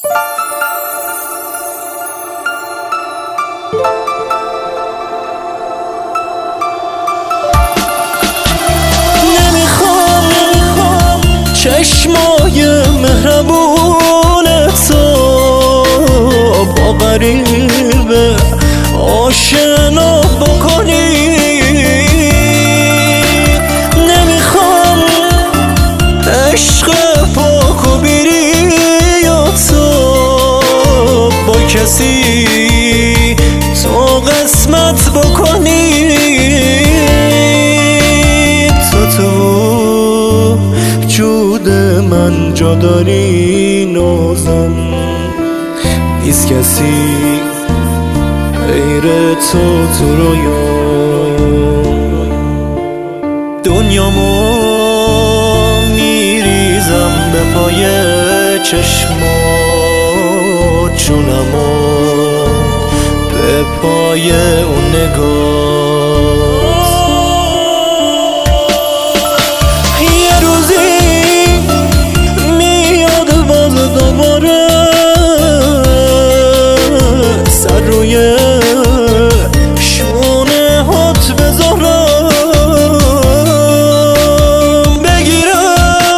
نمیخوام چشمای مهربون تو با غریبه آشنا بکنی. نمیخوام عشق پاک و بیری یا تو با کسی تو قسمت بکنی. تو وجود من جا داری نازم، نیست کسی غیر تو رویام. دنیامو میریزم به پای چشمات، جونمو به پای اون نگات. یه روزی میاد باز دوباره سر روی شونه هات بذارم، بگیرم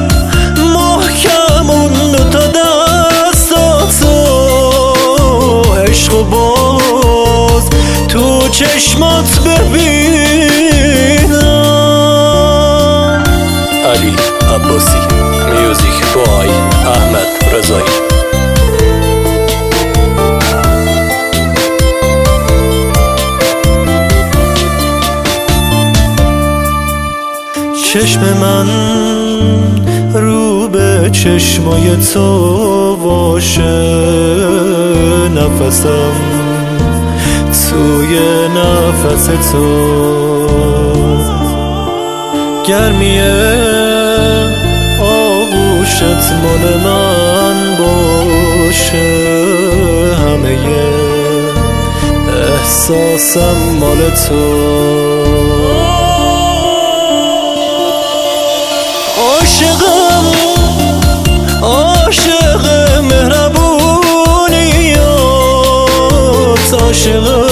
محکم اون دوتا دستاتو، عشق و باز تو چشمات ببینم. علی عباسی، میوزیک بای احمد رضایی. چشم من رو به چشمای تو باشه، نفسم توی نفس تو، گرمی آغوشت مال من باشه، همه احساسم مال تو. عاشق مهربونیات، عاشق